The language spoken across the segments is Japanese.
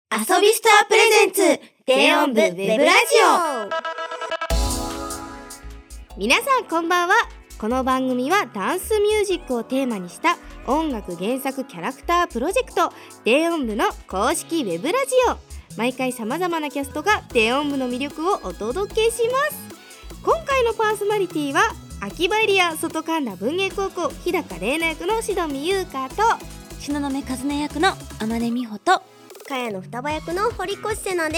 遊びスタープレゼンツ電音部ウェブラジオ。皆さんこんばんは。この番組はダンスミュージックをテーマにした音楽原作キャラクタープロジェクト電音部の公式ウェブラジオ。毎回さまざまなキャストが電音部の魅力をお届けします。今回のパーソナリティは秋葉エリア外神田文芸高校日高玲奈役の志戸美優香と東雲和音役の天音美穂と茅野双葉役の堀越瀬奈です。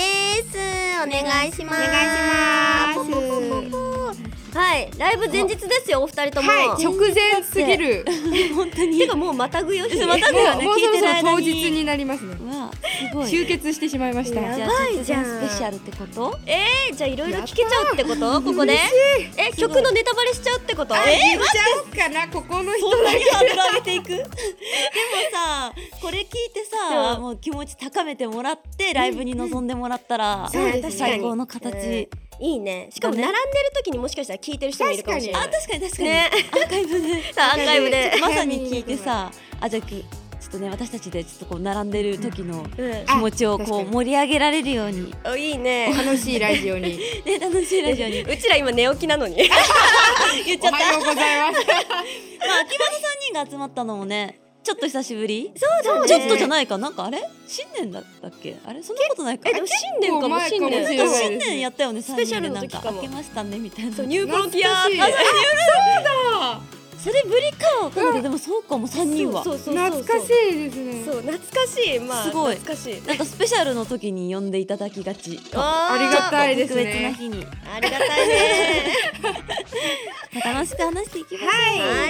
お願いします。 お願いします。 はい、ライブ前日ですよ、お二人とも。 はい、直前すぎる。 本当に。 てかもうまたぐよし。 またぐよね。 もうそろそろ当聞いてる間に日になりますね。 わあ、すごい。 集結してしまいました。 やばいじゃん。 スペシャルってこと？ じゃあいろいろ聞けちゃうってこと？ここで？曲のネタバレしちゃうってこと？ 言っちゃおうかな、ここの人そんなだけ。 にハードル上げていく？でもさ、これ聞いてさ、もう気持ち高めてもらってライブに臨んでもらったら最高の形。 いいね。しかも並んでる時にもしかしたら聞いてる人もいるかもしれない。 確かにね。 アーカイブでアーカイブでまさに聞いてさ、じゃあちょっとね、私たちでちょっとこう並んでる時の気持ちをこう盛り上げられるように、 いいね。 楽しいラジオに。 ね、楽しいラジオに。 うちら今寝起きなのに。 言っちゃった。 おはようございます。 まあ秋葉の3人が集まったのもね、ちょっと久しぶり。 そうだね。 ちょっとじゃないか、なんかあれ新年だったっけ、あれそんなことないか。 でも新年かも。 結構前かもしれない。 新年やったよね。 スペシャルの時かも。 明けましたねみたいな。 そう、ニュープロキャー。 そうだ。 それぶりかわかんないけど、でもそうかも3人は。 そう懐かしいですね。 そう、懐かしい。まあすごい懐かしい。 なんかスペシャルの時に呼んでいただきがち。 ありがたいですね。 特別な日にありがたいね。 楽しく話していきましょう。 はい。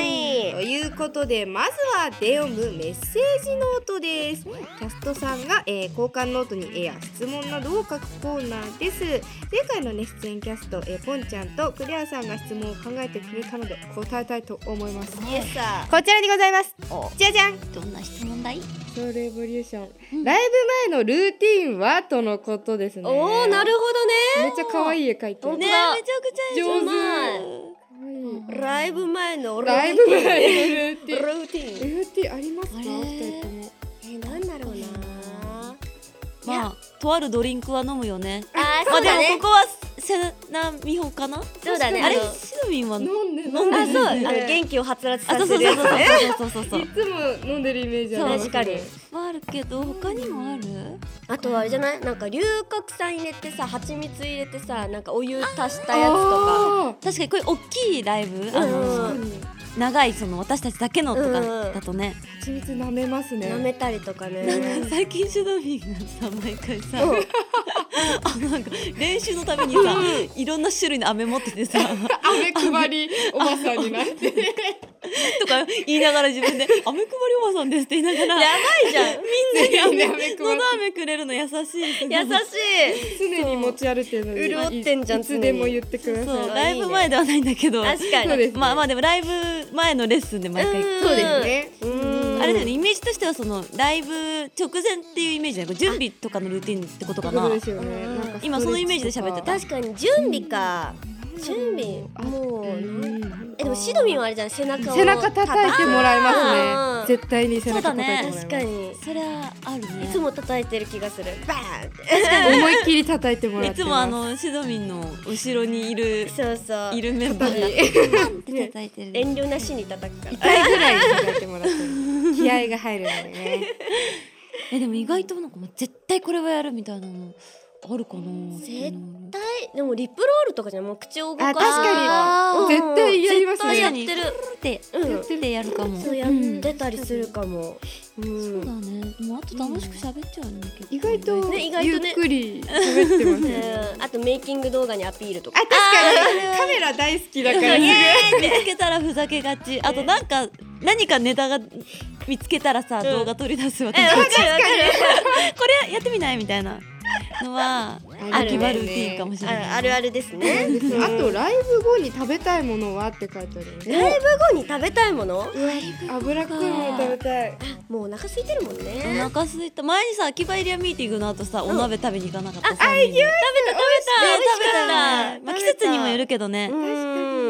ということで、まずは電音部メッセージノートです。キャストさんが、交換ノートに絵や質問などを書くコーナーです。前回の、ね、出演キャスト、ポンちゃんとクレアさんが質問を考えてくれたので答えたいと思います。 イエスさ。 こちらにございます。じゃじゃん。 どんな質問だい？ ソウルエボリューション、ライブ前のルーティンはとのことですね。 おー、なるほどね。 めっちゃ可愛い絵描いてる。 ね、めちゃくちゃ上手。 上手。 ライブ前のライブ前のルーティン。 ルーティン。 ルーティンありますか？ あれ二人とも。 なんだろうな。 まあとあるドリンクは飲むよね。 あー、 まあでそうだね。 もここは瀬名美穂かな。 そうだね。 あれシドミンは飲んであ、そう、 る元気をはつらつあ、 させるやつね。 そういつも飲んでるイメージありますね。 確かに。 はあるけど他にもある？ あとはあれじゃない？なんか龍角散入れてさ、蜂蜜入れてさ、なんかお湯足したやつとか。 確かにこれ大きいライブ、長いその私たちだけのとかだとね、 蜂蜜舐めますね。 舐めたりとかね。 なんか最近シドミンがさ毎回さ、なんか練習のためにさいろんな種類の飴持っててさ、 飴配りおばさんになってとか言いながら自分で飴配りおばさんですって言いながら、 やばいじゃん。 みんなに飴配ってのど飴くれるの優しい。 優しい。 常に持ち歩いてるのに潤ってんじゃんいつでも言ってください。 そう、ライブ前ではないんだけど、 確かに。 そうですね。 まあでもライブ前のレッスンで毎回そうですね。 あれだよね、イメージとしてはそのライブ直前っていうイメージだよね。準備とかのルーティンってことかな。 そうですよね。なんか今そのイメージで喋ってた。 確かに準備か。準備もうでもシドミンはあれじゃん、背中叩いてもらいますね。絶対に背中叩いてもらいます。 確かに。 それはあるね。 いつも叩いてる気がする。バーンって。 思いっきり叩いてもらいつってます。 もシドミンの後ろにいるそうそう。 メンバーがパンって叩いてる。 遠慮なしに叩くから。 痛いぐらい叩いてもらってる。気合が入るのでね。 でも意外となんかもう絶対これはやるみたいなのあるかな。 絶対でもリップロールとかじゃもう口を動かす。 確かに絶対やりますね。 やってる。 ってやるかも。 そうやってたりするかも。 そうだね。もうあと楽しく喋っちゃうんだけど。 意外とね、 ゆっくり喋ってますね。 あとメイキング動画にアピールとか。 確かにカメラ大好きだから見つけたらふざけがち。あとなんか何かネタが見つけたらさ、動画撮り出す私たち。これやってみないみたいなのは秋葉ルーティンかもしれない。 あるあるですね。 あとライブ後に食べたいものはって書いてある。 ライブ後に食べたいもの？ 脂っこいもの食べたい。 もうお腹空いてるもんね。 お腹空いた。前にさ秋葉エリアミーティングの後さ、お鍋食べに行かなかった？ 食べた。 まあ季節にもよるけどね。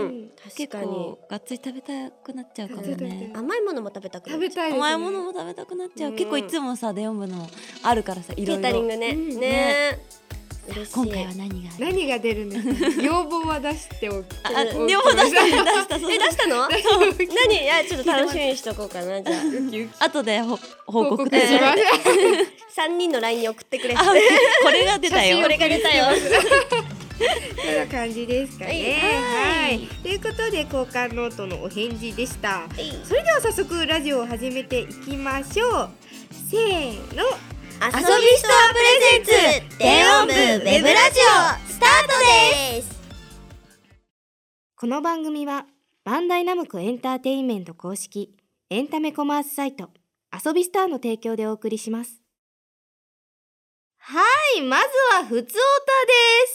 結確かに構がっつり食べたくなっちゃうかもね。 甘いものも食べたくなっちゃう。 食べたいですね。 甘いものも食べたくなっちゃう。結構いつもさ電音部のあるからさ、いろいろ。 ケータリングね。ね。嬉しい。 今回は何がある？ 何が出るんですか。要望は出しておく。 両方出した出した出したの？何？いやちょっと楽しみにしとこうかなじゃあ。 後で報告しでます。 3人の LINE に送ってくれ。 これが出たよ。 これが出たよ。 こんな感じですかね。はい。ということで交換ノートのお返事でした。それでは早速ラジオを始めていきましょう。せーの。 遊びストアプレゼンツ電音部ウェブラジオスタートです。 この番組はバンダイナムコエンターテインメント公式エンタメコマースサイト遊びスターの提供でお送りします。 はい、まずはふつおたです。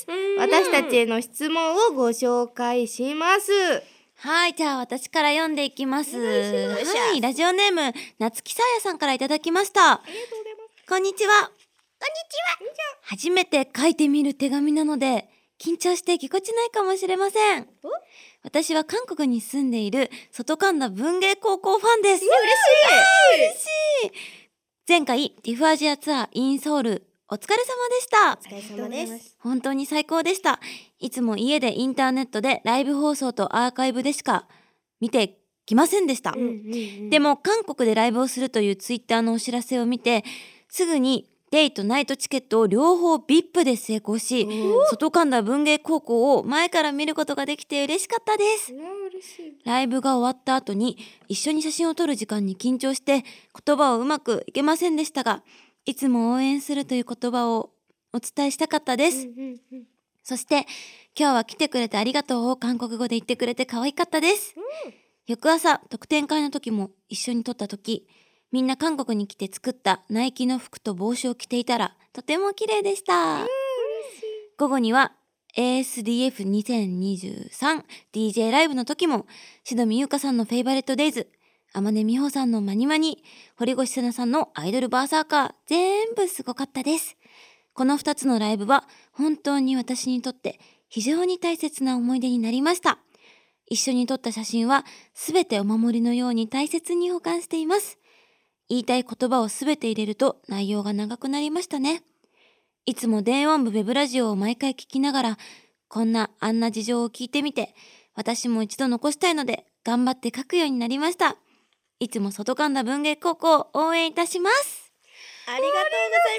私たちへの質問をご紹介します。 はい、じゃあ私から読んでいきます。はい、ラジオネーム夏木さやさんからいただきました。 ありがとうございます。 こんにちは。初めて書いてみる手紙なので緊張してぎこちないかもしれません。私は韓国に住んでいる外神田文芸高校ファンです。嬉しい。前回ディフアジアツアーインソウルお疲れ様でした。 お疲れ様です。 本当に最高でした。いつも家でインターネットでライブ放送とアーカイブでしか見てきませんでした。でも韓国でライブをするというツイッターのお知らせを見てすぐにデイとナイトチケットを両方 VIP で成功し、外神田文芸高校を前から見ることができて嬉しかったです。ライブが終わった後に一緒に写真を撮る時間に緊張して言葉をうまくいけませんでしたが、いつも応援するという言葉をお伝えしたかったです。そして今日は来てくれてありがとうを韓国語で言ってくれて可愛かったです。翌朝特典会の時も一緒に撮った時、みんな韓国に来て作ったナイキの服と帽子を着ていたらとても綺麗でした。午後には ASDF2023DJ ライブの時もしどみゆうかさんのフェイバレットデイズ、天音美穂さんのマニマニ、堀越瀬奈さんのアイドルバーサーカー、全部すごかったです。この2つのライブは本当に私にとって非常に大切な思い出になりました。一緒に撮った写真はすべてお守りのように大切に保管しています。言いたい言葉をすべて入れると内容が長くなりましたね。いつも電音部ウェブラジオを毎回聞きながら、こんなあんな事情を聞いてみて、私も一度残したいので頑張って書くようになりました。いつも外神田文芸高校を応援いたします。 ありがとうござい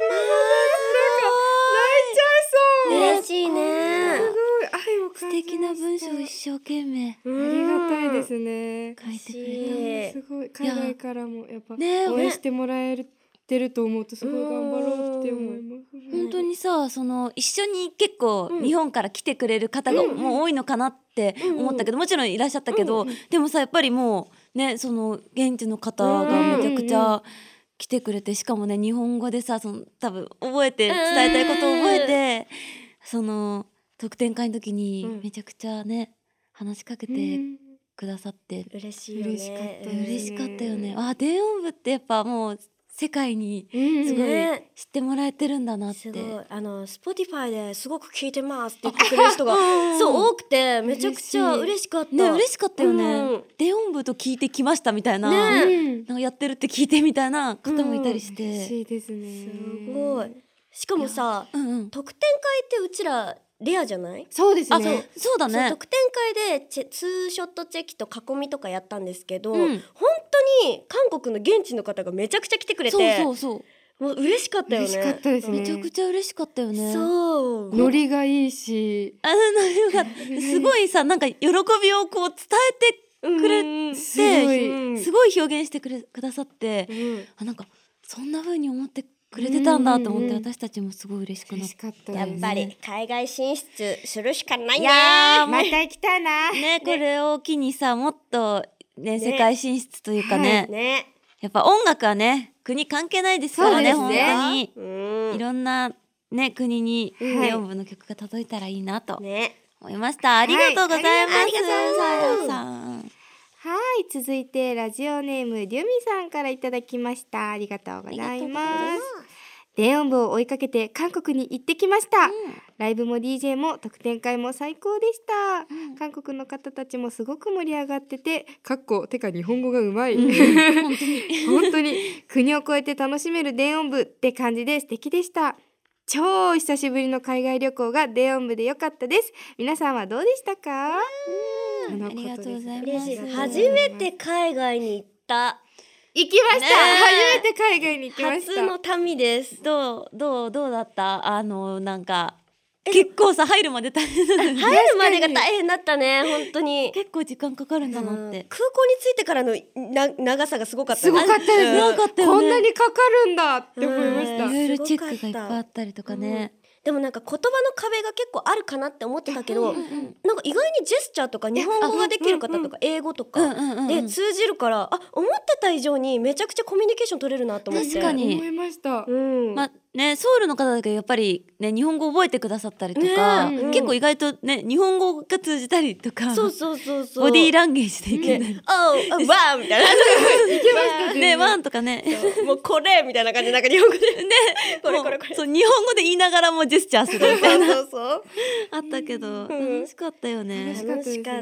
ます。 泣いちゃいそう。 嬉しいね。 すごい愛を感じました。 素敵な文章を一生懸命ありがたいですね。 書いてくれすごい海外からもやっぱね応援してもらえてると思うとすごい頑張ろうって思います。 本当にさ、その一緒に結構日本から来てくれる方がもう多いのかなって思ったけど、もちろんいらっしゃったけど、でもさやっぱりもうね、その現地の方がめちゃくちゃ来てくれて、しかもね日本語でさ、その多分覚えて伝えたいことを覚えて、その特典会の時にめちゃくちゃね話しかけてくださって、 嬉しいよね。 嬉しかったよね。あ、電音部ってやっぱもう世界にすごい知ってもらえてるんだなって。 すごいSpotify ですごく聞いてますって言ってくれる人がそう多くて、めちゃくちゃ嬉しかった。 ね、嬉しかったよね。電音部と聞いてきましたみたいな、なんかやってるって聞いてみたいな方もいたりして、 嬉しいですね。 すごい。しかもさ、特典会ってうちらレアじゃない？ そうですあ、 ね。 そうだね。 特典会でツーショットチェキと囲みとかやったんですけど、本当に韓国の現地の方がめちゃくちゃ来てくれて、 そうもう嬉しかったよね。 嬉しかったですね。 めちゃくちゃ嬉しかったよね。 そう。 ノリがいいし、 ノリがすごいさ、なんか喜びをこう伝えてくれて、すごい表現してくださって、なんかそんな風に思ってくれてたんだと思って、私たちもすごい嬉しくなった。 やっぱり海外進出するしかないね。 いやまた行きたいな。 ね、これを機にさ、もっとね世界進出というかね、やっぱ音楽はね国関係ないですからね、本当にいろんなね国に電音部の曲が届いたらいいなと思いました。ありがとうございます。さやさん。 はい、続いてラジオネームりゅみさんからいただきました。ありがとうございます。 電音部を追いかけて韓国に行ってきました、ライブも DJ も特典会も最高でした、韓国の方たちもすごく盛り上がってててか日本語がうまい、本当に国を越えて楽しめる電音部って感じで素敵でした。超久しぶりの海外旅行が電音部で良かったです。皆さんはどうでしたか？ ありがとうございます。 初めて海外に行った。 行きました、初めて海外に行きました。 初の旅です。 どうだった？なんか結構さ入るまで大変だね。 入るまでが大変だったね、本当に。 結構時間かかるんだなって。 空港に着いてからの長さがすごかった。 すごかったですね。 すごかったよね。 こんなにかかるんだって思いました。 いろいろチェックがいっぱいあったりとかね。 でもなんか言葉の壁が結構あるかなって思ってたけど、なんか意外にジェスチャーとか日本語ができる方とか英語とかで通じるから、思ってた以上にめちゃくちゃコミュニケーション取れるなと思って。 確かに思いました。 まね、ソウルの方だけどやっぱりね日本語覚えてくださったりとか、結構意外とね日本語が通じたりとか、 そうボディーランゲージでいけない。 ワンみたいな。 ねワンとかね。 もうこれみたいな感じでなんか日本語でねこれ。 そう日本語で言いながらもジェスチャーするみたいな。 そうあったけど楽しかったよね。 楽しかった。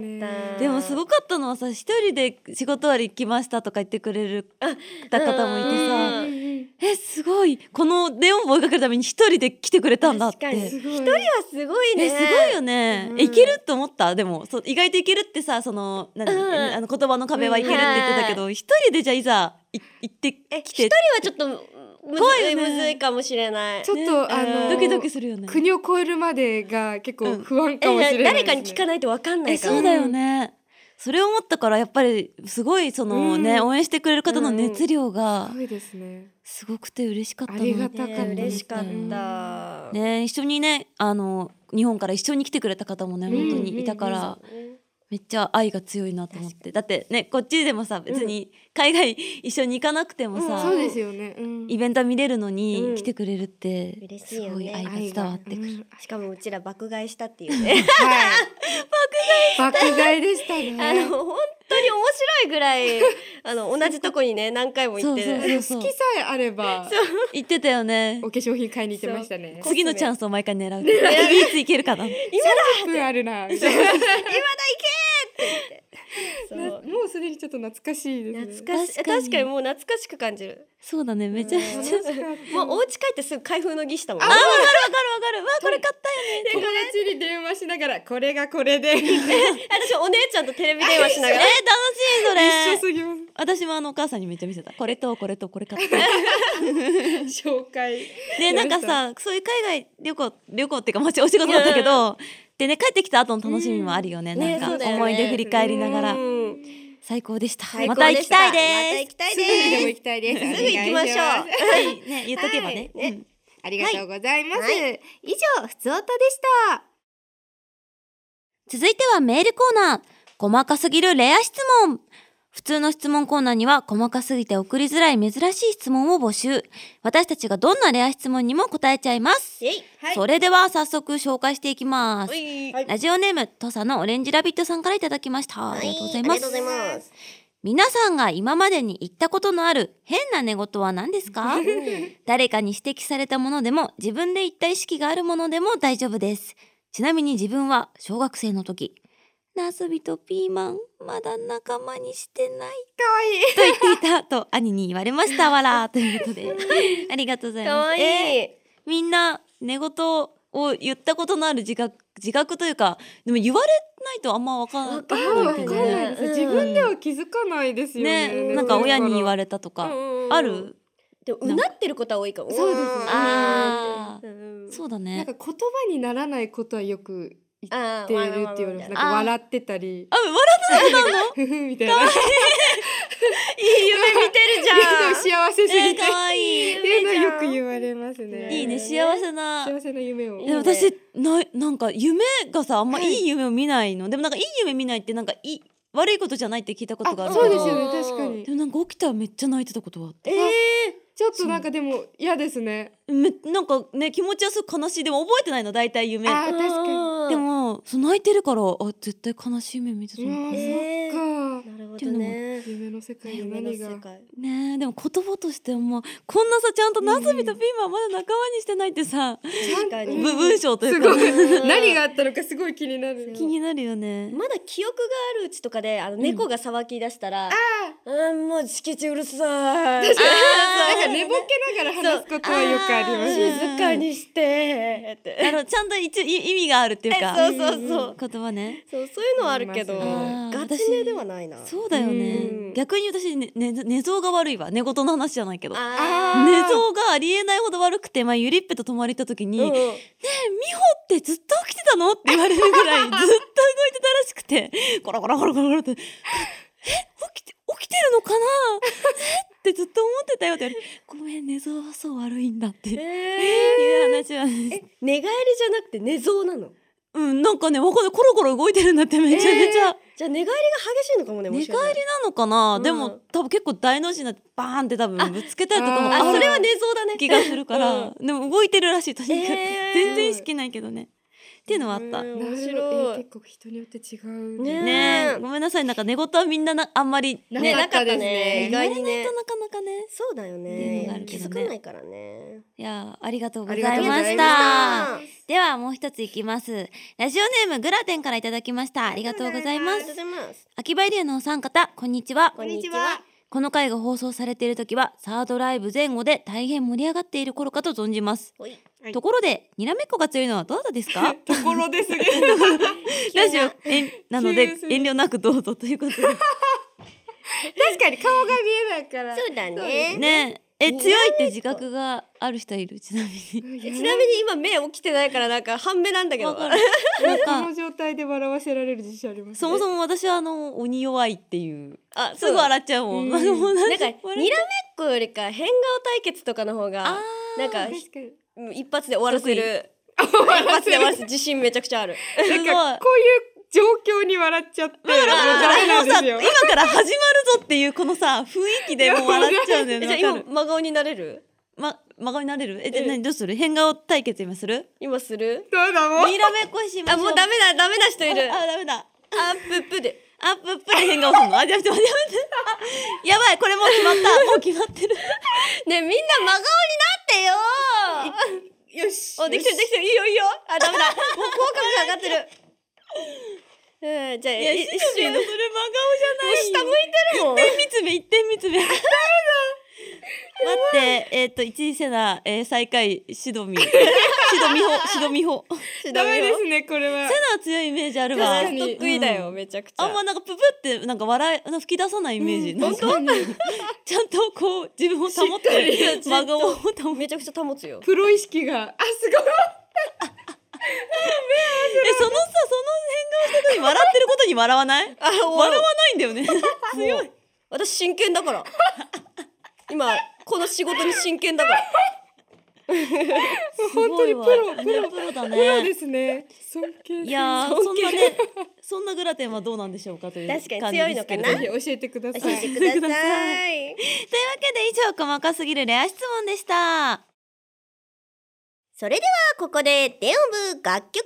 でもすごかったのはさ、一人で仕事終わり来ましたとか言ってくれる方もいてさ、すごいこの電音部を追いかけるために一人で来てくれたんだって。 一人はすごいね。 すごいよね。いけると思った。でも意外といけるってさ、その言葉の壁はいけるって言ってたけど、一人でじゃあいざ行ってきて、 一人はちょっとむずいかもしれない。 ちょっとドキドキするよね。 国を越えるまでが結構不安かもしれない。 誰かに聞かないと分かんないから。 そうだよね。それを思ったからやっぱりすごいそのね、応援してくれる方の熱量がすごいですね。 すごくて嬉しかったの。 ありがたかった。 嬉しかったね。一緒にね日本から一緒に来てくれた方もね本当にいたから、めっちゃ愛が強いなと思って。だってねこっちでもさ別に海外一緒に行かなくてもさ、 そうですよね、 イベント見れるのに来てくれるって嬉しいよね。 すごい愛が伝わってくる。 しかもうちら爆買いしたっていうね。 爆買いでしたね。 本当に面白いぐらい同じとこにね何回も行って好きさえあれば言ってたよね。 お化粧品買いに行ってましたね。 次のチャンスを毎回狙う。いつ行けるかな。 今だあるな。今だ行けって言って。もうすでにちょっと懐かしいですね。 確かにもう懐かしく感じる。 そうだね、めちゃめちゃ。 もうお家帰ってすぐ開封の儀したもん。 わかる。わこれ買ったよね。 友達に電話しながらこれがこれで。 私お姉ちゃんとテレビ電話しながら。 楽しいそれ。 一緒すぎます。 私もお母さんにめっちゃ見せた。これとこれとこれ買った。 紹介。 でなんかさ、そういう海外旅行っていうかお仕事だったけど、でね帰ってきた後の楽しみもあるよね。なんか思い出振り返りながら。最高でした。また行きたいです。 すぐにでも行きたいです。 すぐ行きましょう。 ね言っとけばね。 ありがとうございます。以上ふつおたでした。 続いてはメールコーナー。細かすぎるレア質問。普通の質問コーナーには細かすぎて送りづらい珍しい質問を募集。私たちがどんなレア質問にも答えちゃいます。それでは早速紹介していきます。ラジオネーム土佐のオレンジラビットさんからいただきました。ありがとうございます。皆さんが今までに言ったことのある変な寝言は何ですか？誰かに指摘されたものでも自分で言った意識があるものでも大丈夫です。ちなみに自分は小学生の時、ナスビとピーマンまだ仲間にしてないと言っていたと兄に言われました。わらということでありがとうございます。 かわいい。 みんな寝言を言ったことのある自覚というか、でも言われないとあんま分かんないけどね。 自分では気づかないですよね。 なんか親に言われたとかある？ でもうなってることは多いかも。 そうですね。 ああ、そうだね。 なんか言葉にならないことはよく言ってるって言われます。なんか笑ってたり、 笑ってたのふふみたいな。いい夢見てるじゃん。 幸せすぎて。 可愛い。 っていうのはよく言われますね。 いいね、幸せな夢を。 私なんか夢がさあんまいい夢を見ないの。でもなんかいい夢見ないってなんか悪いことじゃないって聞いたことがあるけど。 そうですよね、確かに。 でもなんか起きたらめっちゃ泣いてたことがあって。 ちょっとなんかでも嫌ですね。 なんかね気持ちはすごく悲しい。でも覚えてないの大体夢。 確かに。 でも泣いてるから絶対悲しい夢見てたのかな。 そっか。 なるほほどね。 夢の世界で夢の何が世界。 ねえでも言葉としてもこんなさちゃんとナスビとピーマンまだ仲間にしてないってさ、 確かに。 文章というすかごい何があったのかすごい気になる。 気になるよね。 まだ記憶があるうちとかで猫が騒ぎ出したら、もう敷地うるさい。 なんか寝ぼけながら話すことはよくあります。 静かにしてって。 ちゃんと一応意味があるっていうか、 そうそうそう。 言葉ね。 そういうのはあるけど、 ありますねガチ寝ではないな。 そうだよね。逆に私寝相が悪いわ。寝言の話じゃないけど。寝あ相がありえないほど悪くて、ゆりっぺと泊まり行った時に、ねえ美穂ってずっと起きてたのって言われるぐらいずっと動いてたらしくて、コロコロコロコロって起きてるのかなってずっと思ってたよって言われて、ごめん寝相はそう悪いんだっていう話はね。 寝返りじゃなくて寝相なの。 なんかねわかんない、コロコロ動いてるんだってめちゃめちゃ。 じゃあ寝返りが激しいのかもね。 寝返りなのかな、でも多分結構大の字になってバーンって多分ぶつけたりとかもそれは寝相だね。 気がするから、でも動いてるらしいとにかく、全然意識ないけどねっていうのはあった。 面白い。 結構人によって違うねえごめんなさい、なんか寝言はみんなあんまりねなかったね。意外にね。 なかなかね。 そうだよね。気づかないからね。 いやありがとうございありがとうございました。 まではもう一ついきます。ラジオネームグラテンからいただきました。ありがとうございます。秋葉エリアのお三方こんにちは。 こんにちは。 この回が放送されている時はサードライブ前後で大変盛り上がっている頃かと存じます。ところでにらめっこが強いのはどなたですか？ ところですね。 ラジオなので遠慮なくどうぞということで。 確かに顔が見えないから。 そうだね。 ね強いって自覚がある人いる？ちなみにちなみに今目起きてないからなんか半目なんだけど。 なんかこの状態で笑わせられる自信ありますね。 そもそも私は鬼弱いっていうすぐそう笑っちゃうもん。もうなんかにらめっこよりか変顔対決とかの方がなんか確かに一発で終わらせる。一発で終わらせる自信めちゃくちゃある。 なんかこういう状況に笑っちゃってもうダメなんですよ。 今から始まるぞっていうこのさ雰囲気でもう笑っちゃうんだよね。 じゃあ今真顔になれる？ 真顔になれる？何どうする？変顔対決今する？ 今する？ そうだもん。 にらめっこしましょう。 もうダメな人いる。 ダメだ。 プップで。 プップで変顔するの？じゃあ待ってやばいこれもう決まったもう決まってる。 ねみんな真顔になってよ。 よし。 できてるいいよ。ダメだ。もう口角が上がってる。じゃあいやしのびのそれ真顔じゃないよ。 下向いてるもん。 一点見つめ。待って一時セナ最下位シドミホ。 ダメですねこれは。 セナは強いイメージあるわ。 得意だよめちゃくちゃ。 あんまなんかププってなんか笑い吹き出さないイメージ。 本当にちゃんとこう自分を保って真顔を保ってめちゃくちゃ保つよ。 プロ意識がすごい。 その変顔した時に笑ってることに笑わない？笑わないんだよね。強い。 私真剣だから。今この仕事に真剣だから。 本当にプロだね。 プロですね。尊敬。 いやそんなグラテンはどうなんでしょうかという感じですけど。 確かに強いのかな。 ぜひ教えてください。 教えてください。 というわけで以上細かすぎるレア質問でした。 それではここで電音部楽曲紹介のコー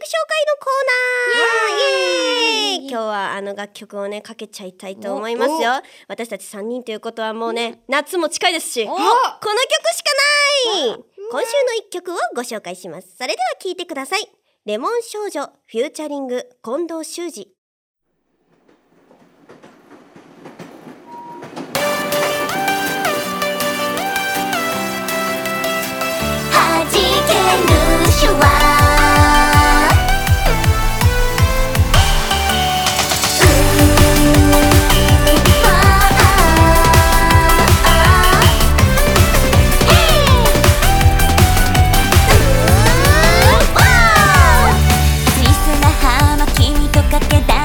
ナー。イエーイ。今日は楽曲をねかけちゃいたいと思いますよ。私たち3人ということはもうね夏も近いですし、この曲しかない。今週の1曲をご紹介します。それでは聴いてください。レモン少女フューチャリング近藤修二。シュワスイスな葉巻とかけだ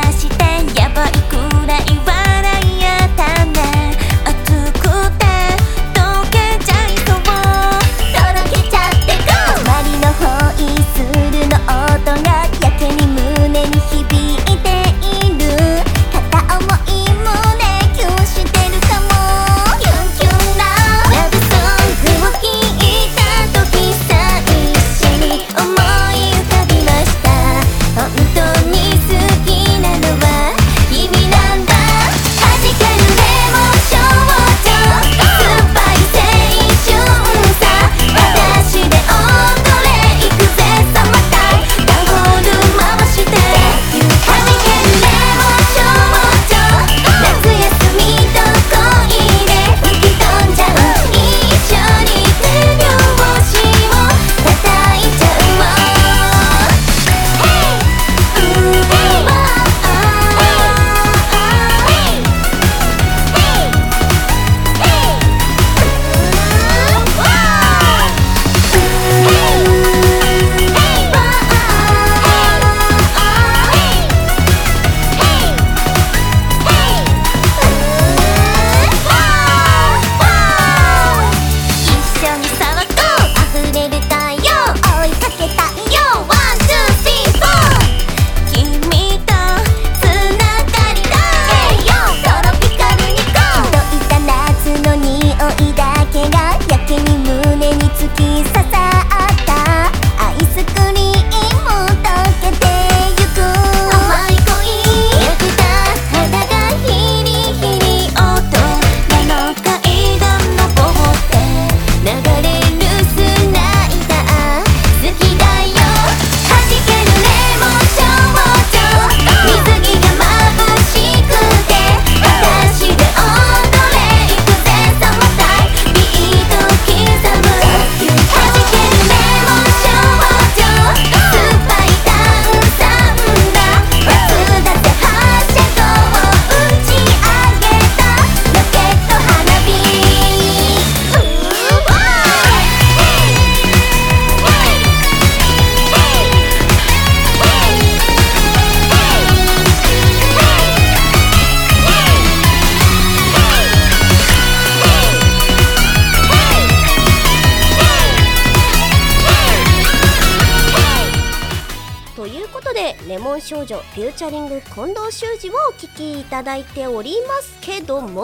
いうことでレモン少女フューチャリング近藤修二をお聴きいただいておりますけども、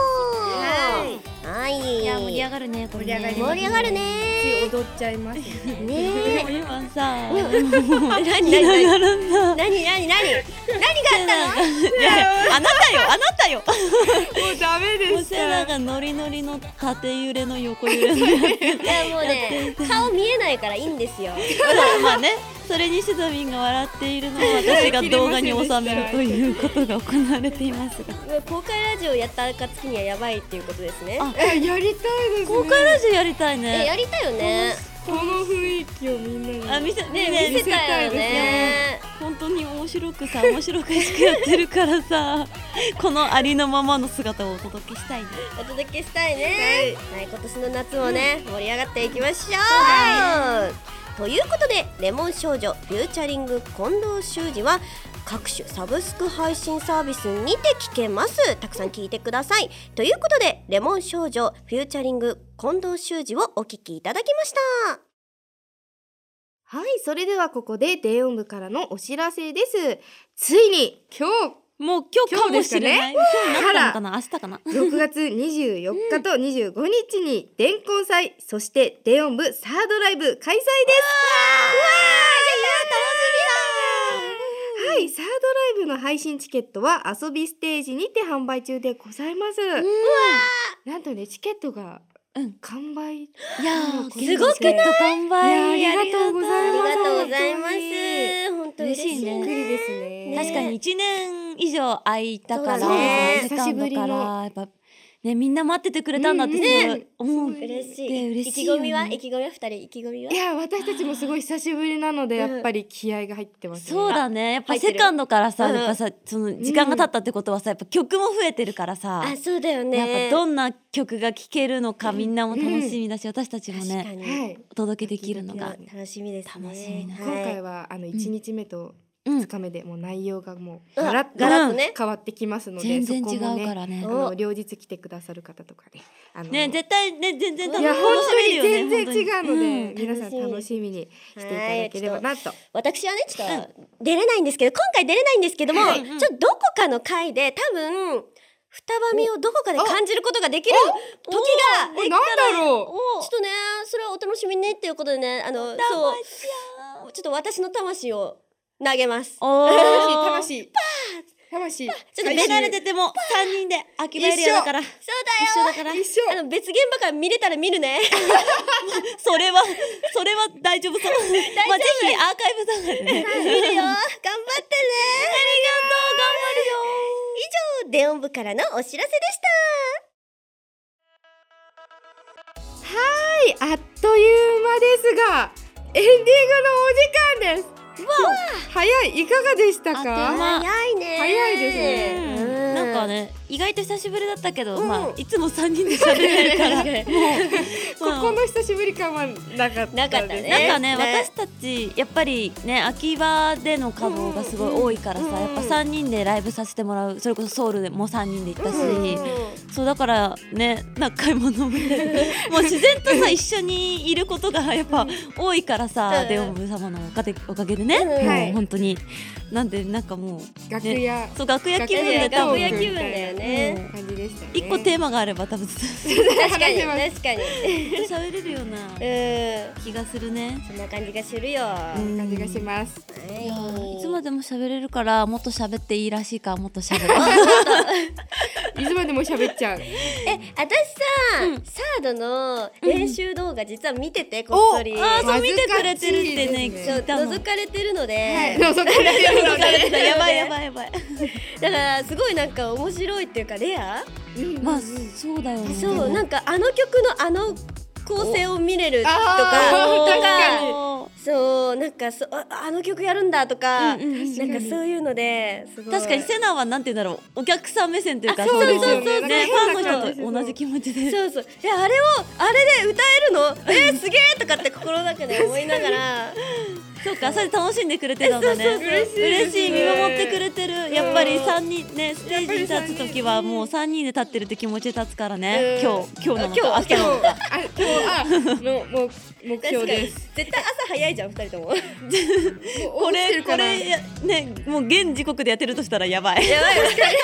はい、 いや盛り上がるねこれね。 盛り上がるね。 つい踊っちゃいますね。 ねえ今さ何何がるんだ。 何があったの？ いやあなたよ。 もうダメでもうしセナた。 がノリノリの縦揺れの横揺れのやっていやもうね顔見えないからいいんですよ。 まあね、それにシドミンが笑っているのを私が動画に収めるということが行われていますが、 公開ラジオやった暁にはやばいっていうことですね。 あやりたいですね。 公開ラジオやりたいね。 やりたいよね。 この雰囲気をみんなに。 あ見せたよね。 本当に面白くしくやってるからさ、このありのままの姿をお届けしたいね。 お届けしたいね。はい、今年の夏もね、盛り上がっていきましょう。ということでレモン少女フューチャリング近藤修二は各種サブスク配信サービスにて聞けます。たくさん聞いてください。ということでレモン少女フューチャリング近藤修二をお聞きいただきました。 はい、それではここで電音部からのお知らせです。ついに今もう今日かもしれない。今日なったのかな、明日かな。 日6月24日と25日に電コン祭、そして電音部サードライブ開催です。はい、サードライブの配信チケットは遊びステージにて販売中でございます。なんとねチケットが完売。 いやーすごくない？ 完売。 いやありがとうございます。 ありがとうございます。本当嬉しいね。 びっくりですね。 確かに1年以上空いたから、 そうだねセカンドからやっぱねみんな待っててくれたんだって思う。 嬉しい。 で嬉意気しいよね。 込みは2人意気込みは？ いや私たちもすごい久しぶりなのでやっぱり気合が入ってますね。 そうだね。やっぱ入ってるセカンドからさ、やっぱさその時間が経ったってことはさ、やっぱ曲も増えてるからさ。 あ、そうだよね。 やっぱどんな曲が聴けるのかみんなも楽しみだし、私たちも確かねに。 はい。 お届けできるのが楽しみですね。 楽しみな今回は1日目と2日目でもう内容がもううんガラッガラッとね変わってきますので、 全然違そこもねうからね。 両日来てくださる方とかねね絶対ね全然楽しいや本当にめるよね。 全然違うので、 本皆さん楽しみにしていただければなと。 私はねちょっと出れないんですけど、今回出れないんですけども、ちょっとどこかの回で多分双葉みをどこかで感じることができる時がなんだろう。 ちょっとね、それはお楽しみにっていうことでね、そうちょっと私の魂を投げます。 おー魂ちょっと離れてても3人で秋葉エリアだからそう一緒だから一緒。 別現場から見れたら見るね。 それは大丈夫そう。まあぜひアーカイブ動画でね。 見るよ。頑張ってね。ありがとう。頑張るよ。以上、電音部からのお知らせでした。 はい、あっという間ですがエンディングのお時間です。早い、いかがでしたあっという間か？ 早いね。 早いですね。 なんかね意外と久しぶりだったけど、まあいつも3人で喋れるからこの久しぶり感はなかったです。 なかったねなんかね私たちやっぱりね秋葉での稼働がすごい多いからさ、やっぱ3人でライブさせてもらう、それこそソウルでも3人で行ったし、そうだからね何回も飲むでもう自然とさ一緒にいることがやっぱ多いからさ、デオンブ様のおかげでね、もう本当になんでなんかもう楽屋、 そう楽屋気分で多分楽屋気分だよね。 感じでしたね。 一個テーマがあれば多分ずっ確かに確かに。 と喋れるような気がするね。 そんな感じがするよ。 感じがします。 いつまでも喋れるからもっと喋っていいらしいからもっと喋る。 いつまでも喋っちゃう。 私さ、サードの練習動画実は見ててこっそり。 そう見てくれてるってねそう聞いたの。 覗かれてるので、 覗かれてるので。 やばいやばいやばい。 だからすごいなんか面白いっていうかレア。 まあそうだよね。 そうなんかあの曲のあの構成を見れるとか確かに。 そうなんかあの曲やるんだとか、なんかそういうのですごい確かにセナはなんて言うんだろう、お客さん目線というか、 そうですよね。 ねファンの人と同じ気持ちで。 そうそうあれで歌えるのすげえとかって心の中で思いながらそうか、それ楽しんでくれてたんだね。嬉しい見守ってくれてる。いやっぱり3人ねステージに立つ時はもう3人で立ってるって気持ちで立つからね。今日なのか明日なのかの目標です。 絶対朝早いじゃん2人とも。 これねもう現時刻でやってるとしたらやばい。 やばい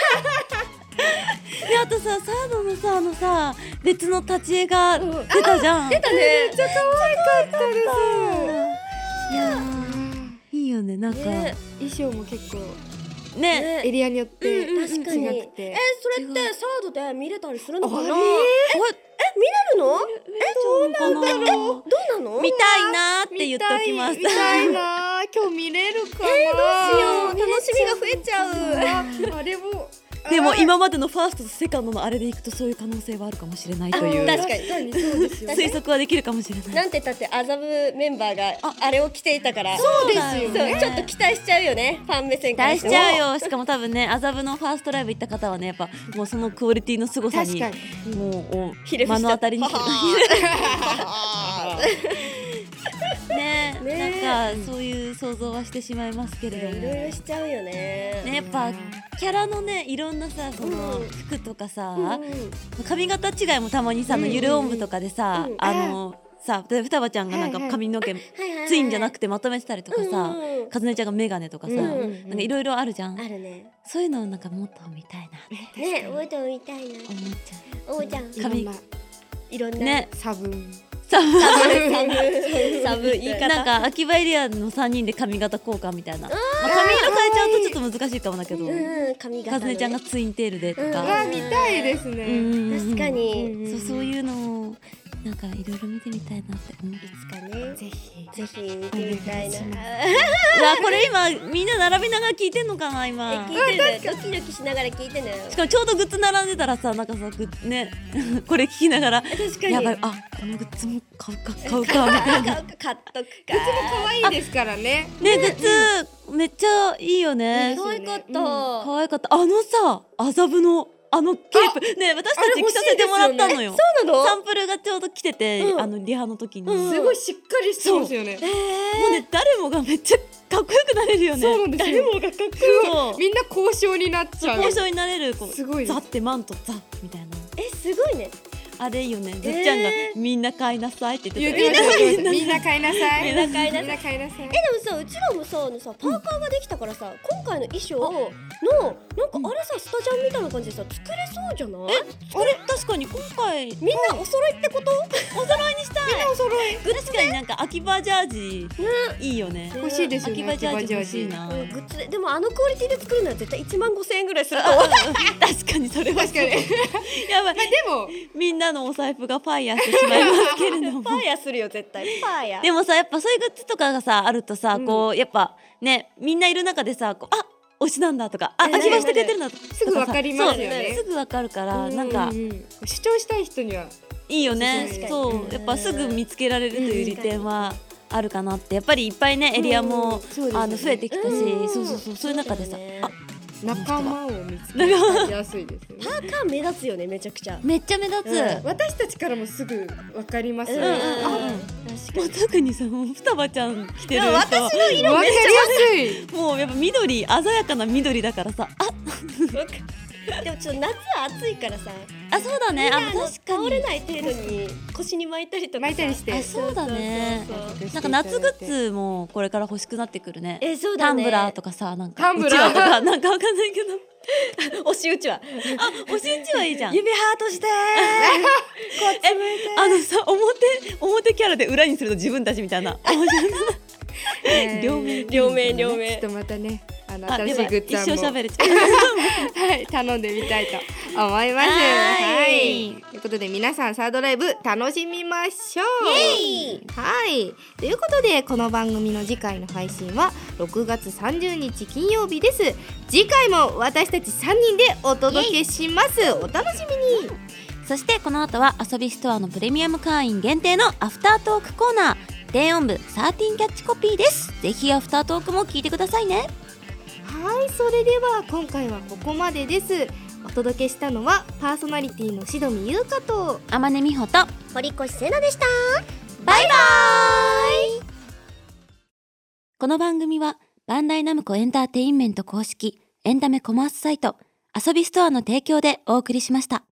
であとさサードのさ別の立ち絵が出たじゃん。 出たね。 めっちゃ可愛かったです。 いやいいよねなんか衣装も結構ねエリアによって違く確かに。 て。 それってサードで見れたりするのかな。 あれ見れるの？ どうなの？ どうなの？ 見たいなって言っておきます。 見たいな。今日見れるかな。 どうしよう。楽しみが増えちゃう。 あれも。 でも今までのファーストとセカンドのあれでいくとそういう可能性はあるかもしれないという確かにそうですよ。 推測はできるかもしれない。 なんて言ったって麻布メンバーがあれを着ていたからそうですよそうね。 ちょっと期待しちゃうよねファン目線から期待しちゃうよ。しかも多分ね麻布のファーストライブ行った方はねやっぱもうそのクオリティの凄さに確かにもうひれ伏しちゃ目の当たりにねねなんかそういう想像はしてしまいますけれどもいろいろしちゃうよね。 ねやっぱキャラのねいろんなさその服とかさうん髪型違いもたまにさゆる音部とかでささ例えば双葉ちゃんがなんか髪の毛ツインじゃなくてまとめてたりとかさかずねちゃんがメガネとかさなんかいろいろあるじゃん。 あるね。 そういうのをなんかもっと見たいなってね覚えてみたいな。 思っちゃう。 おうちゃん髪いろんなね差分。 サブ言い方なんか秋葉エリアの3人で髪型交換みたいな、まあ、髪色変えちゃうとちょっと難しいかもだけど髪型かずねちゃんがツインテールでとか見たいですね。 確かにそういうのをなんかいろいろ見てみたいなって思う。 いつかねぜひぜひ見てみたいな。 うわこれ今みんな並びながら聞いてんのかな今。 聞いてねドキドキしながら聞いてね。 しかもちょうどグッズ並んでたらさなんかさねこれ聞きながら確かにやばいこのグッズも買うかみたいな。 買っとくか。 可愛いですからね。 ねグッズめっちゃいいよね。 可愛かった。 可愛かった。さ麻布のケープね私たち着させてもらったのよ。 そうなの？ サンプルがちょうど来ててリハの時にすごいしっかりしてますよね。 もうね誰もがめっちゃかっこよくなれるよね。 そうなんですよ。 誰もがかっこいい。 みんな交渉になっちゃう。 交渉になれるすごいザってマントザみたいな。 すごいね。 あれいいよね。ずっちゃんがみんな買いなさいって言って言た。 ってました。みんな買いなさい。 みんな買いなさい。 みんな買いなさい。 でもさうちらもさパーカーができたからさ今回の衣装のなんかあれさスタジャンみたいな感じでさ作れそうじゃない？ あれ確かに今回みんなお揃いってこと？ お揃いにしたい。 みんなお揃い。 確かになんか秋葉ジャージいいよね。 欲しいですよね。 秋葉ジャージ欲しいな。 グッズでもクオリティで作るのは絶対15000円ぐらいすると思う。 確かにそれは確かに。 やばい。 でもみんなのお財布がファイヤーしてしまいますけれども。 パーヤするよ絶対パーヤ。 でもさやっぱそういうグッズとかがさあるとさこうやっぱねみんないる中でさ推しなんだとか秋葉してくれてるんだとかすぐわかりますよね。 すぐわかるからなんか主張したい人にはいいよね。そうやっぱすぐ見つけられるという利点はあるかなってやっぱりいっぱいねエリアも増えてきたしそういう中でさ仲間を見つけやすいですね。 パーカー目立つよねめちゃくちゃ。 めっちゃ目立つ。 私たちからもすぐわかりますよね。 もう特にさ双葉ちゃん着てる人は私の色わかりやすい。 もうやっぱ緑鮮やかな緑だからさでもちょっと夏は暑いからさそうだね確かに倒れない程度に腰に巻いたりとか巻いたりしてそうだね。 そうなんか夏グッズもこれから欲しくなってくるね。 そうだね。 タンブラーとかさなんかタンブラーうちわとかなんかわかんないけど押し打ちはおしんちはいいじゃん。 指ハートしてさ表キャラで裏にすると自分たちみたいな両面ちょっとまたね新しいグッズはもう一生喋れちゃうはい頼んでみたいと思います。はいということで皆さんサードライブ楽しみましょう。はいということでこの番組の次回の配信は6月30日金曜日です。次回も私たち3人でお届けします。お楽しみに。 そしてこの後は遊びストアのプレミアム会員限定のアフタートークコーナー低音部13キャッチコピーです。ぜひアフタートークも聞いてくださいね。 はいそれでは今回はここまでです。お届けしたのはパーソナリティのしどみゆうかと天音美穂と堀越せなでした。 バイバーイ。この番組はバンダイナムコエンターテインメント公式エンタメコマースサイト、遊びストアの提供でお送りしました。